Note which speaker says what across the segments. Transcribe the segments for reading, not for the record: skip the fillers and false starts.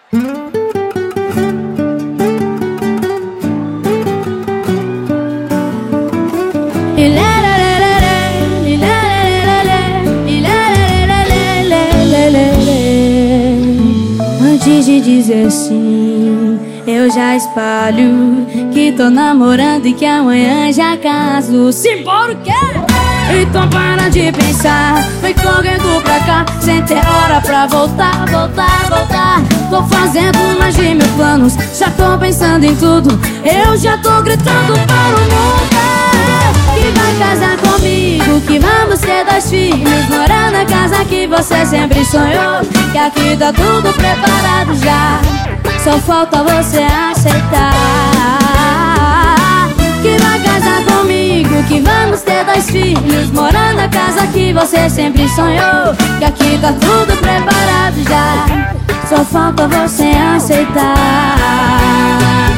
Speaker 1: Antes de dizer sim, eu já espalho que tô namorando e que amanhã já caso. Simbora o quê? Então para de pensar, vem correndo pra cá, sem ter hora pra voltar, voltar, voltar. Tô fazendo mais de 1000 planos, já tô pensando em tudo. Eu já tô gritando para o mundo que vai casar comigo, que vamos ter 2 filhos, morar na casa que você sempre sonhou, que aqui tá tudo preparado já, só falta você aceitar. Que vai casar comigo, que vamos ter 2 filhos, morar na casa que você sempre sonhou, que aqui tá tudo preparado já, só falta você aceitar.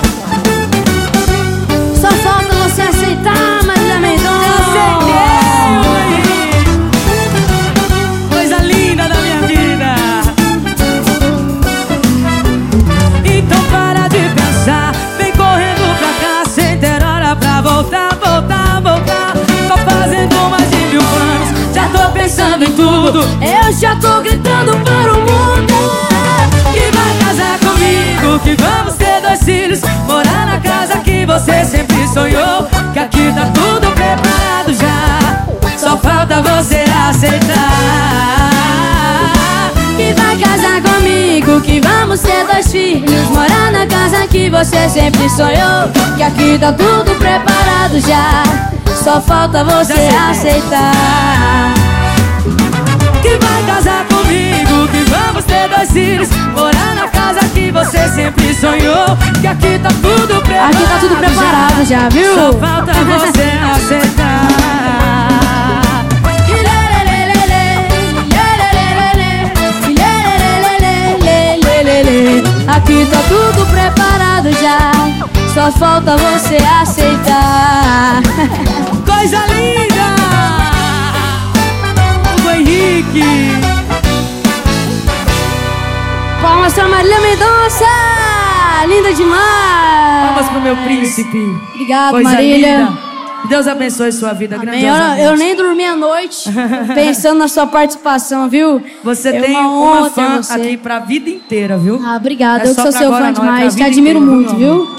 Speaker 1: Só falta você aceitar, Marília Mendonça.
Speaker 2: Coisa linda da minha vida. Então para de pensar, vem correndo pra cá, sem ter hora pra voltar, voltar, voltar. Tô fazendo mais de 1000 planos, já tô pensando em tudo.
Speaker 1: Eu já tô gritando para o mundo
Speaker 2: que vai casar comigo, que vamos ter 2 filhos, morar na casa que você sempre sonhou, que aqui tá tudo preparado já, só falta você aceitar.
Speaker 1: Que vai casar comigo, que vamos ter 2 filhos, morar na casa que você sempre sonhou, que aqui tá tudo preparado já, só falta você aceitar.
Speaker 2: Que vai casar comigo, que vamos ter 2 filhos, morar na casa que você sempre sonhou, que aqui tá tudo preparado.
Speaker 1: Aqui tá tudo preparado já, viu?
Speaker 2: Só falta você aceitar.
Speaker 1: Aqui tá tudo preparado já, só falta você aceitar.
Speaker 2: Coisa linda! O Henrique.
Speaker 1: Palmas pra Marília Mendonça! Linda demais!
Speaker 2: Palmas pro meu príncipe.
Speaker 1: Obrigado,
Speaker 2: Coisa
Speaker 1: Marília.
Speaker 2: linda. Deus abençoe sua vida grandiosamente.
Speaker 1: Eu nem dormi a noite pensando na sua participação, viu?
Speaker 2: Você
Speaker 1: é
Speaker 2: tem
Speaker 1: uma
Speaker 2: uma fã
Speaker 1: você
Speaker 2: aqui pra vida inteira, viu?
Speaker 1: Obrigada,
Speaker 2: É
Speaker 1: eu
Speaker 2: só
Speaker 1: que sou
Speaker 2: pra
Speaker 1: seu
Speaker 2: agora
Speaker 1: fã
Speaker 2: não, é pra
Speaker 1: demais, te
Speaker 2: vida
Speaker 1: admiro
Speaker 2: inteira,
Speaker 1: muito, viu?